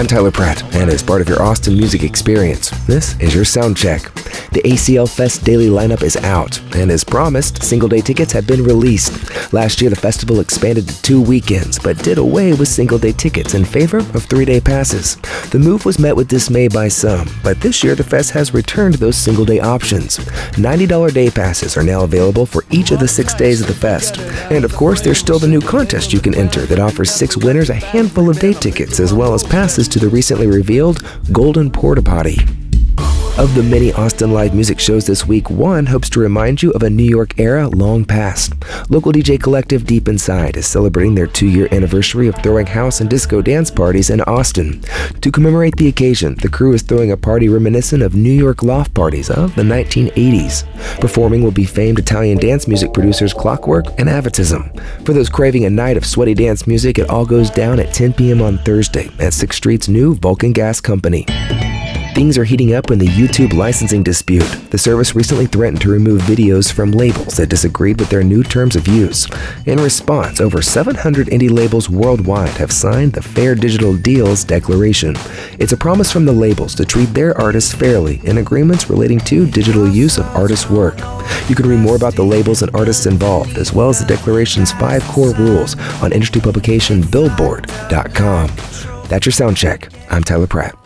I'm Tyler Pratt, and as part of your Austin music experience, this is your sound check. The ACL Fest daily lineup is out, and as promised, single-day tickets have been released. Last year, the festival expanded to 2 weekends, but did away with single-day tickets in favor of 3-day passes. The move was met with dismay by some, but this year the fest has returned those single-day options. $90 day passes are now available for each of the 6 days of the fest. And of course, there's still the new contest you can enter that offers 6 winners a handful of day tickets as well as passes to the recently revealed Golden Porta Potty. Of the many Austin live music shows this week, one hopes to remind you of a New York era long past. Local DJ collective Deep Inside is celebrating their 2-year anniversary of throwing house and disco dance parties in Austin. To commemorate the occasion, the crew is throwing a party reminiscent of New York loft parties of the 1980s. Performing will be famed Italian dance music producers Clockwork and Avatism. For those craving a night of sweaty dance music, it all goes down at 10 p.m. on Thursday at 6th Street's new Vulcan Gas Company. Things are heating up in the YouTube licensing dispute. The service recently threatened to remove videos from labels that disagreed with their new terms of use. In response, over 700 indie labels worldwide have signed the Fair Digital Deals Declaration. It's a promise from the labels to treat their artists fairly in agreements relating to digital use of artists' work. You can read more about the labels and artists involved, as well as the Declaration's 5 core rules on industry publication Billboard.com. That's your sound check. I'm Tyler Pratt.